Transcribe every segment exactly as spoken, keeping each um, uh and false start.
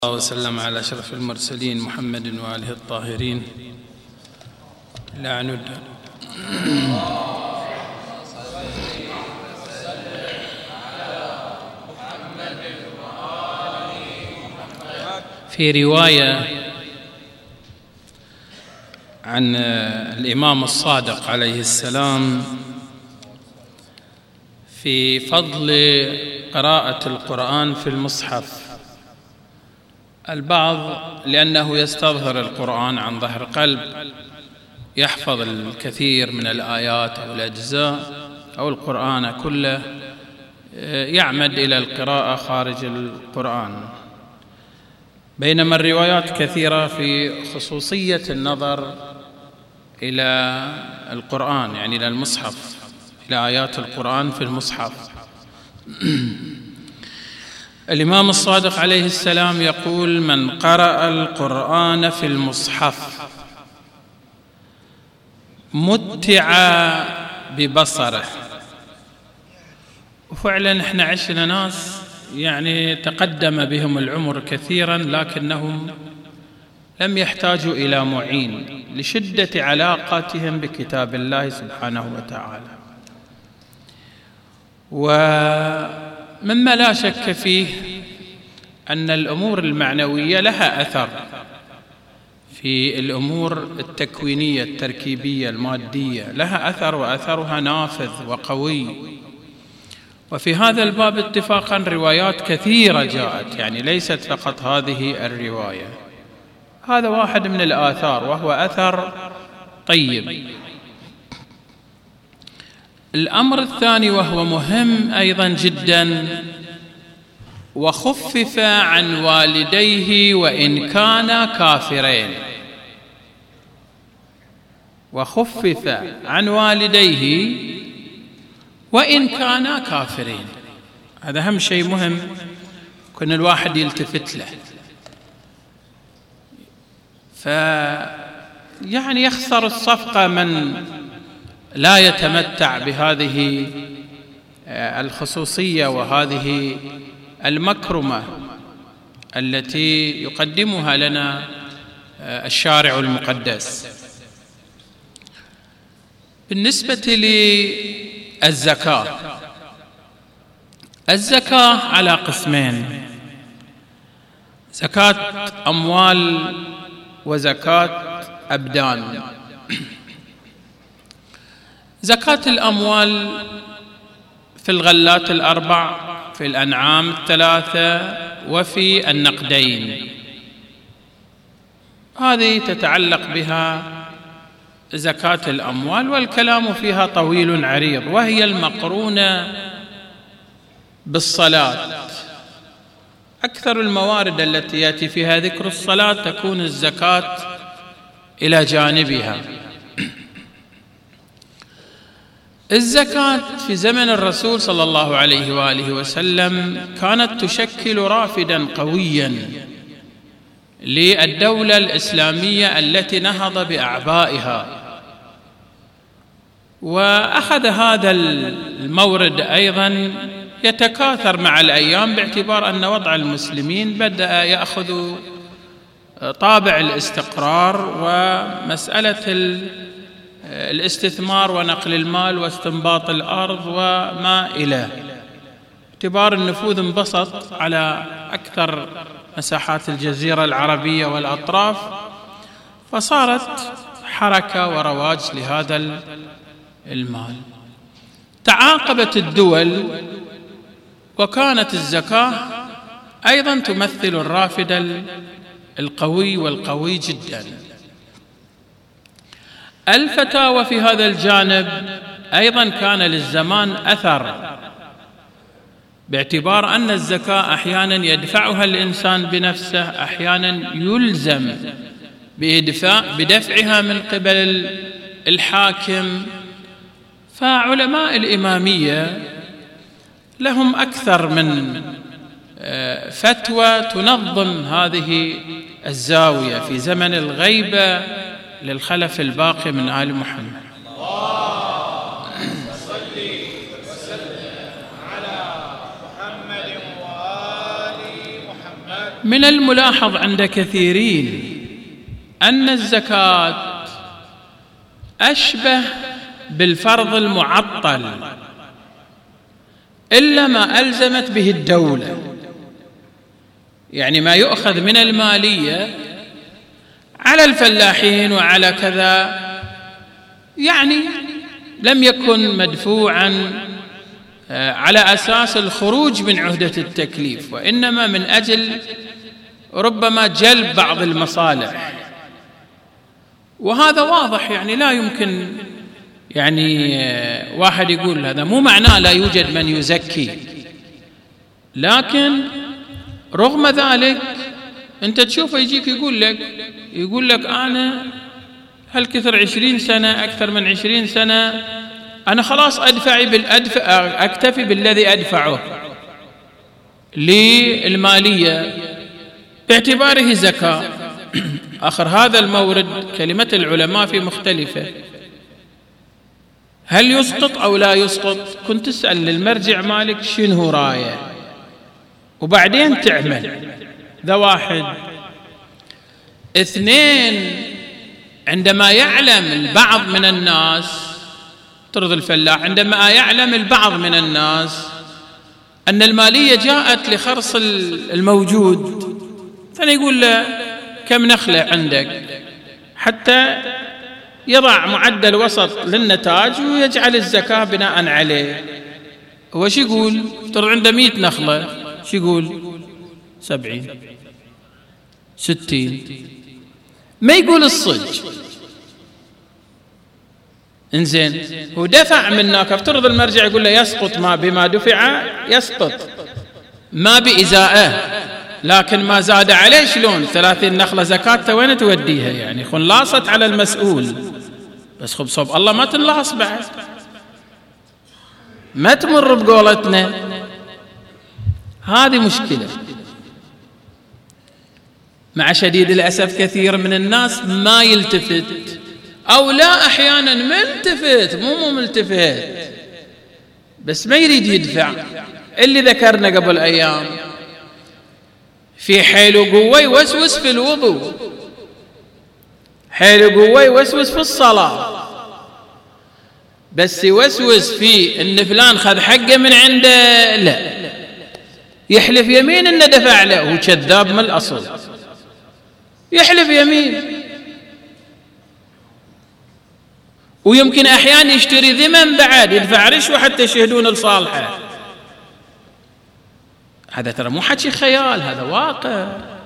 الله وسلم على أشرف المرسلين محمد وآله الطاهرين. لا ند في رواية عن الإمام الصادق عليه السلام في فضل قراءة القرآن في المصحف. البعض لأنه يستظهر القرآن عن ظهر قلب يحفظ الكثير من الآيات أو الأجزاء أو القرآن كله، يعمد إلى القراءة خارج القرآن، بينما الروايات كثيرة في خصوصية النظر إلى القرآن، يعني إلى المصحف، إلى آيات القرآن في المصحف. الإمام الصادق عليه السلام يقول: من قرأ القرآن في المصحف متع ببصره. وفعلا احنا عشنا ناس يعني تقدم بهم العمر كثيرا لكنهم لم يحتاجوا إلى معين لشدة علاقتهم بكتاب الله سبحانه وتعالى. ومما لا شك فيه أن الأمور المعنوية لها أثر في الأمور التكوينية التركيبية المادية، لها أثر وأثرها نافذ وقوي. وفي هذا الباب اتفاقا روايات كثيرة جاءت، يعني ليست فقط هذه الرواية. هذا واحد من الآثار وهو أثر طيب. الأمر الثاني وهو مهم أيضا جدا: وخفف عن والديه وإن كانا كافرين. وخفف عن والديه وإن كانا كافرين. هذا أهم شيء مهم كن الواحد يلتفت له. ف يعني يخسر الصفقة من لا يتمتع بهذه الخصوصية وهذه المكرمة التي يقدمها لنا الشارع المقدس. بالنسبة للزكاة، الزكاة على قسمين: زكاة أموال وزكاة أبدان. زكاة الأموال في الغلات الأربع، في الأنعام الثلاثة، وفي النقدين. هذه تتعلق بها زكاة الأموال، والكلام فيها طويل عريض، وهي المقرونة بالصلاة. أكثر الموارد التي يأتي فيها ذكر الصلاة تكون الزكاة إلى جانبها. الزكاة في زمن الرسول صلى الله عليه وآله وسلم كانت تشكل رافدا قويا للدولة الإسلامية التي نهض بأعبائها. وأخذ هذا المورد أيضا يتكاثر مع الأيام، باعتبار أن وضع المسلمين بدأ يأخذ طابع الاستقرار، ومسألة الاستثمار ونقل المال واستنباط الأرض وما إليه، باعتبار النفوذ انبسط على أكثر مساحات الجزيرة العربية والأطراف، فصارت حركة ورواج لهذا المال. تعاقبت الدول، وكانت الزكاة أيضا تمثل الرافد القوي والقوي جدا. الفتاوى في هذا الجانب أيضا كان للزمان أثر، باعتبار أن الزكاة أحيانا يدفعها الإنسان بنفسه، أحيانا يلزم بإدفاع بدفعها من قبل الحاكم. فعلماء الإمامية لهم أكثر من فتوى تنظم هذه الزاوية في زمن الغيبة للخلف الباقي من آل محمد. اللهم صل وسلم على محمد وآل محمد. من الملاحظ عند كثيرين أن الزكاة أشبه بالفرض المعطل إلا ما ألزمت به الدولة، يعني ما يؤخذ من المالية على الفلاحين وعلى كذا، يعني لم يكن مدفوعا على أساس الخروج من عهدة التكليف، وإنما من أجل ربما جلب بعض المصالح. وهذا واضح، يعني لا يمكن يعني واحد يقول هذا، مو معناه لا يوجد من يزكي، لكن رغم ذلك أنت تشوفه يجيك يقول لك يقول لك أنا هالكثر عشرين سنة، أكثر من عشرين سنة أنا خلاص أدفع بالأدفع أكتفي بالذي أدفعه للمالية باعتباره زكاة. آخر هذا المورد كلمة العلماء في مختلفة، هل يسقط أو لا يسقط؟ كنت تسأل للمرجع مالك شنو رايه وبعدين تعمل. ذا واحد. اثنين، عندما يعلم البعض من الناس، ترضي الفلاح، عندما يعلم البعض من الناس أن المالية جاءت لخرص الموجود، فأنا يقول له كم نخلة عندك، حتى يضع معدل وسط للنتاج ويجعل الزكاة بناء عليه. هو شو يقول؟ افترض عنده مئة نخلة، شو يقول؟ سبعين، ستين، ما يقول الصج. انزين، هو دفع منك، افترض المرجع يقول له يسقط ما بما دفع، يسقط ما بإزاءه، لكن ما زاد عليه شلون؟ ثلاثين نخلة زكاة وين توديها؟ يعني خن لاصت على المسؤول، بس خب صوب الله ما تنلاص بعد، ما تمر بقولتنا. هذه مشكلة. مع شديد الأسف كثير من الناس ما يلتفت، أو لا أحيانا ملتفت، مو مو ملتفت بس ما يريد يدفع. اللي ذكرنا قبل أيام في حيل وقوة يوسوس في الوضوء، حيل وقوة يوسوس في الصلاة، بس يوسوس في إن فلان خذ حقه من عنده، لا، يحلف يمين إنه دفع له، هو كذاب من الأصل، يحلف يمين. ويمكن أحيانا يشتري ذمم بعد، يدفع رشوة حتى يشهدون لصالحه. هذا ترى مو حكي خيال، هذا واقع.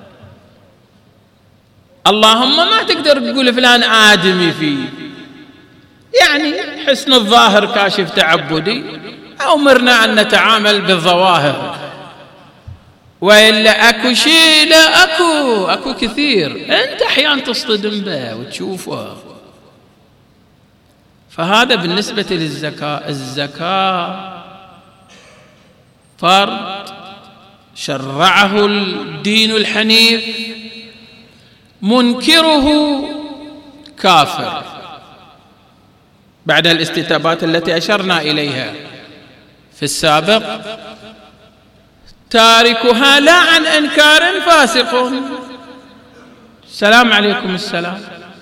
اللهم ما تقدر تقول فلان آدمي فيه، يعني حسن الظاهر كاشف تعبدي، أمرنا أن نتعامل بالظواهر، وإلا أكو شيء، لا أكو أكو كثير أنت أحيانا تصطدم به وتشوفه. فهذا بالنسبة للزكاة. الزكاة فرض شرعه الدين الحنيف، منكره كافر بعد الاستتابات التي أشرنا إليها في السابق. تاركها لا عن إنكار فاسق. السلام عليكم. السلام.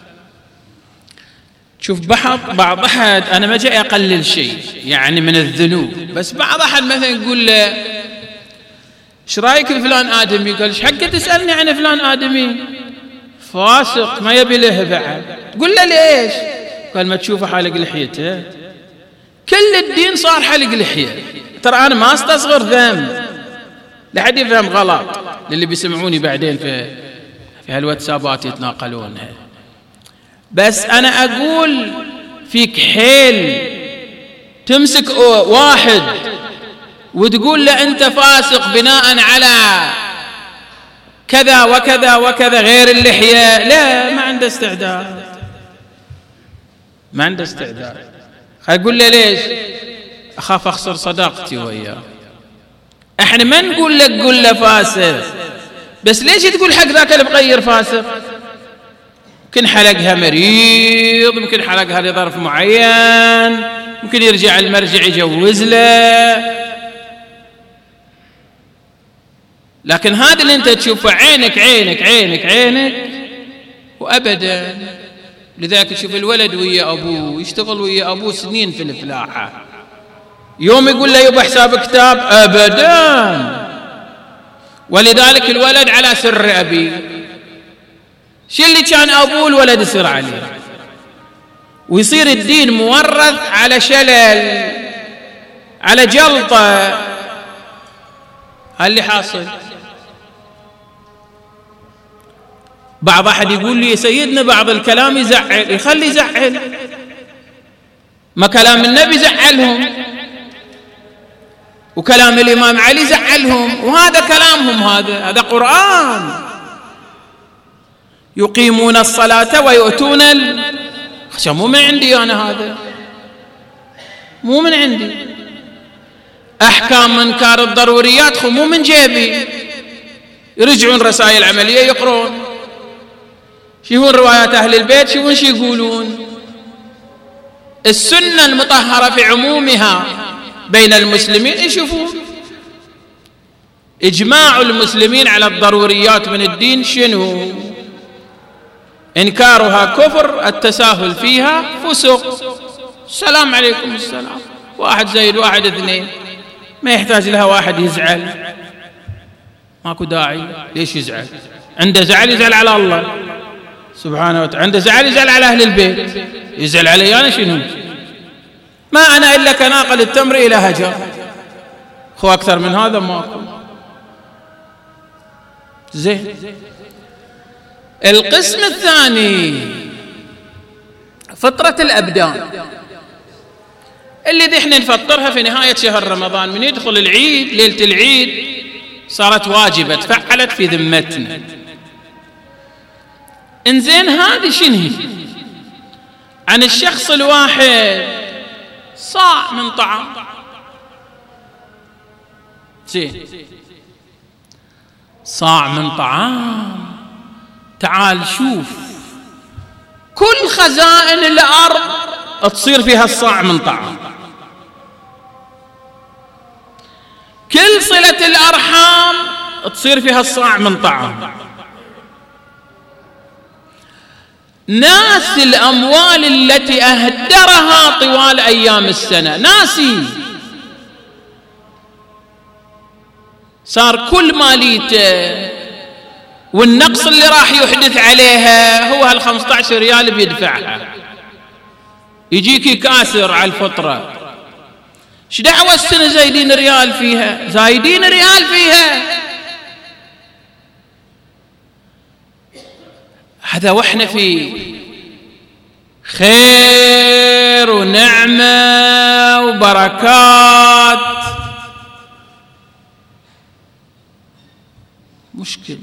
شوف بعض بعض أحد، أنا ما جاي أقلل شيء يعني من الذنوب، بس بعض أحد مثلا يقول له ايش رايك بفلان آدمي؟ قال ايش حقك تسألني عن فلان آدمي؟ فاسق ما يبي له بعد. تقول له ليش؟ قال ما تشوفه حالق لحيته، كل الدين صار حلق لحية. ترى أنا ما استصغر ذنب، لحد يفهم غلط للي بيسمعوني بعدين في في هالواتسابات يتناقلونها. بس أنا أقول فيك حيل تمسك واحد وتقول له أنت فاسق بناء على كذا وكذا وكذا غير اللحية، لا، ما عنده استعداد، ما عنده استعداد. أقول له ليش؟ أخاف أخسر صداقتي وياه. احنا ما نقول لك قل له فاسق، بس ليش تقول حق ذاك اللي بغير فاسق؟ ممكن حلقها مريض، ممكن حلقها لظرف معين، ممكن يرجع المرجع يجوز له. لكن هذا اللي انت تشوفه عينك عينك عينك عينك وابدا. لذلك تشوف الولد ويا ابوه يشتغل ويا ابوه سنين في الفلاحه، يوم يقول له يبا حساب كتاب ابدا. ولذلك الولد على سر ابيه، شو اللي كان ابوه الولد يصير عليه، ويصير الدين مورث على شلل على جلطه. اللي حاصل بعض أحد يقول لي سيدنا بعض الكلام يزعل، يخلي يزعل، ما كلام النبي زعلهم وكلام الإمام علي زعلهم، وهذا كلامهم، هذا هذا قرآن. يقيمون الصلاة ويؤتون ال... مو من عندي أنا، هذا مو من عندي. أحكام منكار الضروريات خو مو من جيبي. يرجعون رسائل عملية يقرون، شوفون روايات أهل البيت، شوفون شو يقولون. السنة المطهرة في عمومها بين المسلمين يشوفون إجماع المسلمين على الضروريات من الدين شنو؟ إنكارها كفر، التساهل فيها فسق. السلام عليكم السلام، واحد زائد واحد اثنين، ما يحتاج لها واحد يزعل، ماكو داعي. ليش يزعل؟ عنده زعل يزعل على الله سبحانه وتعالى، عنده زعل يزعل على أهل البيت، يزعل علي أنا شنو؟ ما أنا إلا كناقل التمر إلى هجر، خو أكثر من هذا ماكو. زين. القسم الثاني فطرة الأبدان، اللي دي احنا نفطرها في نهاية شهر رمضان، من يدخل العيد ليلة العيد صارت واجبة، تفعلت في ذمتنا. انزين هذه شنو؟ عن الشخص الواحد صاع من طعام. زين، صاع من طعام. تعال شوف كل خزائن الأرض تصير فيها الصاع من طعام، كل صلة الأرحام تصير فيها الصاع من طعام. ناس الأموال التي أهدرها طوال أيام السنة، ناسي، صار كل ماليته والنقص اللي راح يحدث عليها هو هالخمسة عشر ريال بيدفعها. يجيك كاسر على الفطرة، ايش دعوة السنة زايدين ريال فيها؟ زايدين ريال فيها. هذا واحنا في خير ونعمة وبركات، مشكل.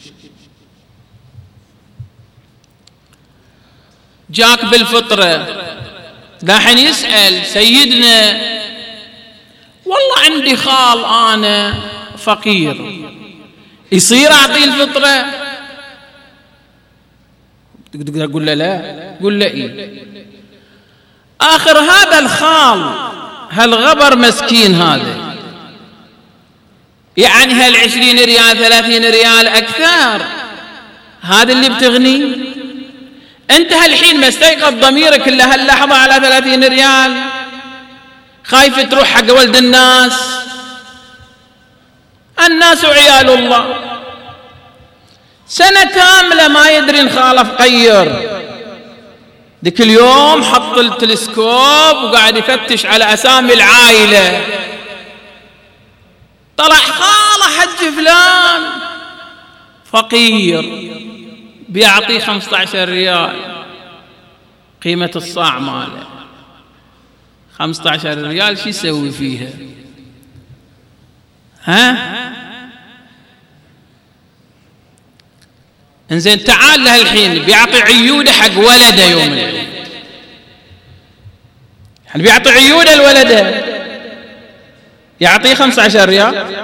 جاك بالفطرة دحين يسأل سيدنا والله عندي خال أنا فقير، يصير أعطيه الفطرة؟ تقدر تقول له لا، قول له إيه. آخر هذا الخال هالغبر مسكين هذا، يعني هالعشرين ريال ثلاثين ريال أكثر، هذا اللي بتغني أنت. هالحين ما استيقظ ضميرك إلا هاللحظة على ثلاثين ريال، خايف تروح حق ولد الناس. الناس عيال الله، سنة كاملة ما يدري إن خاله فقير، ذيك اليوم حط التلسكوب وقاعد يفتش على أسامي العائلة، طلع خاله حج فلان فقير، بيعطيه خمسة عشر ريال قيمة الصاع ماله. خمسة عشر ريال شو يسوي فيها؟ ها؟ انزين تعال له الحين بيعطي عيوده حق ولده يوم العيد، يعني بيعطي عيوده لولده، يعطيه خمسة عشر ريال.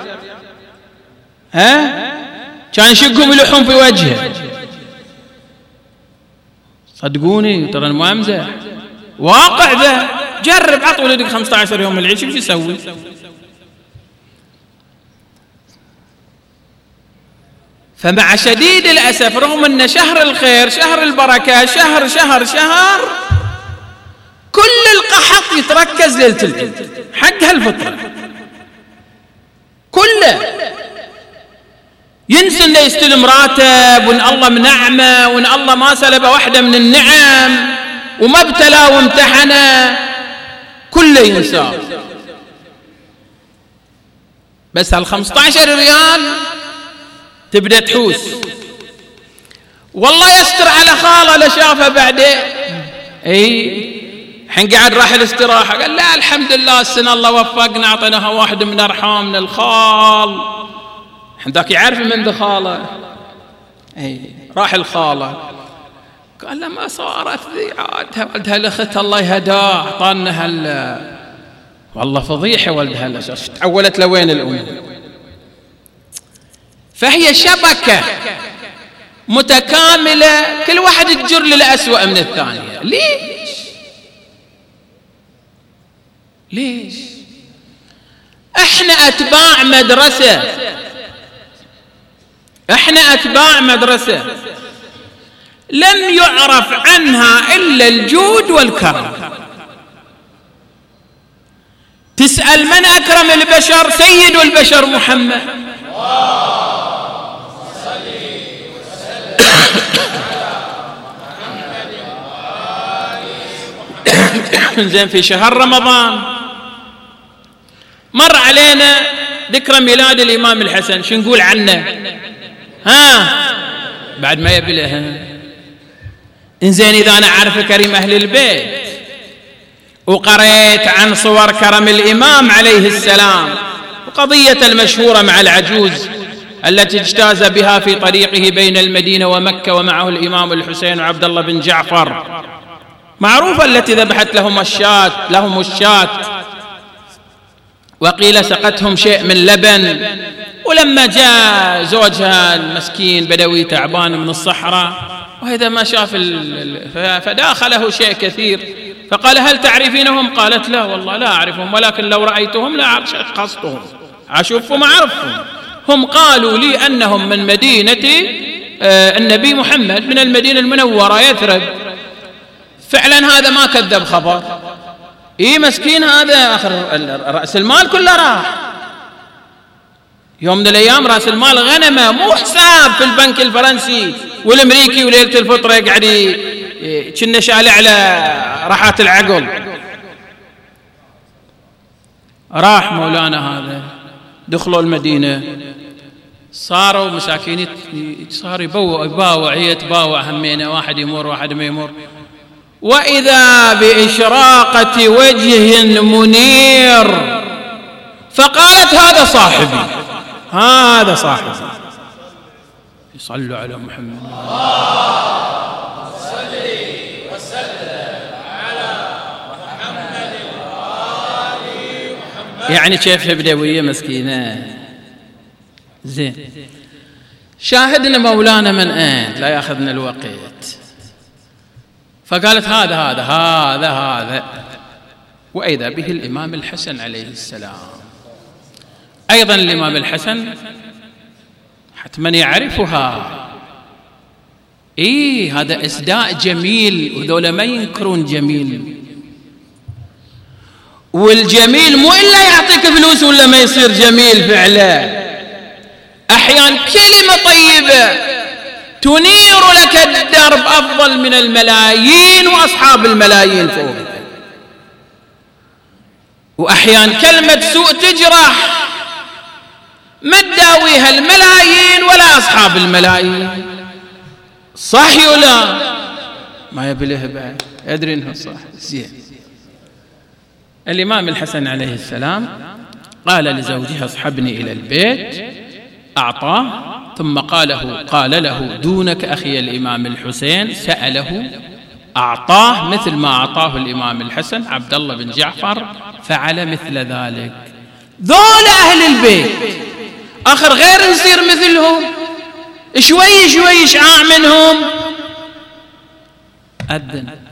ها؟ كان يشقهم يلحون في وجهه. صدقوني ترى ما امزح، واقع ذا. جرب عط ولدك خمسة عشر يوم العيد، شو يسوي؟ فمع شديد الأسف رغم أن شهر الخير شهر البركة شهر شهر شهر كل القحط يتركز ليلة العيد حق هالفطرة كله، ينسى انه يستلم راتب وان الله منعمه وان الله ما سلب واحدة من النعم وما ابتلى وامتحنه، كله ينساه. بس هالخمسة عشر ريال تبدأ تحوس، والله يستر على خاله لشافه بعدين. اي حين قاعد راح الاستراحة قال لا الحمد لله السنة الله وفقنا اعطيناها واحد من ارحامنا الخال. حين ذاك يعرف من ذا خاله. اي راح الخاله قال له ما صارت ذي عاد ولدها الاخت الله يهداه اعطانا هال والله فضيحه ولدها الاخت تحولت لوين الام. فهي شبكه متكامله كل واحد تجر للأسوأ من الثانيه. ليش ليش احنا اتباع مدرسه احنا اتباع مدرسه لم يعرف عنها الا الجود والكرم. تسأل من اكرم البشر؟ سيد البشر محمد. زين في شهر رمضان مر علينا ذكرى ميلاد الإمام الحسن، شو نقول عنه؟ ها بعد ما يبي له. إنزين إذا أنا أعرف كريم أهل البيت وقريت عن صور كرم الإمام عليه السلام وقضية المشهورة مع العجوز التي اجتاز بها في طريقه بين المدينة ومكة ومعه الإمام الحسين وعبد الله بن جعفر معروفة، التي ذبحت لهم الشاة لهم الشاة وقيل سقتهم شيء من لبن، ولما جاء زوجها المسكين بدوي تعبان من الصحراء وهذا ما شاف فداخله شيء كثير فقال هل تعرفينهم؟ قالت لا والله لا أعرفهم، ولكن لو رأيتهم لا شخصتهم أشوفهم أعرفهم. هم قالوا لي أنهم من مدينة النبي محمد من المدينة المنورة يثرب. فعلا هذا ما كذب خبر. إيه مسكين هذا آخر رأس المال كله راح. يوم من الأيام رأس المال غنمه مو حساب في البنك الفرنسي والأمريكي وليلة الفطرة يقعد كنا شالع على راحات العقل. راح مولانا هذا دخلوا المدينة صاروا مساكين صار يبوع يباوع يتباوع همينه واحد يمر واحد ما يمر، وإذا بإشراقة وجه منير فقالت هذا صاحبي هذا صاحبي. يصلوا على محمد اللهم صل وسلم على محمد وآل محمد. يعني كيف بدوية مسكينة. زين شاهدنا مولانا من أين لا يأخذنا الوقت. فقالت هذا هذا هذا هذا وإذا به الإمام الحسن عليه السلام. أيضا الإمام الحسن حتما يعرفها. إيه هذا إسداء جميل وذولا ما ينكرون جميل، والجميل مو إلا يعطيك فلوس ولا ما يصير جميل فعلا. أحيانا كلمة طيبة تنير لك الدرب أفضل من الملايين وأصحاب الملايين فوق. وأحيانا كلمة سوء تجرح ما تداويها الملايين ولا أصحاب الملايين. صح ولا ما يبليه بعد أدري إنه صح. زين الإمام الحسن عليه السلام قال لزوجها اصحبني إلى البيت أعطاه، ثم قاله قال له دونك أخي الإمام الحسين سأله أعطاه مثل ما أعطاه الإمام الحسن. عبد الله بن جعفر فعل مثل ذلك. ذول أهل البيت آخر غير نصير مثلهم شوي شوي شعاع منهم. أذن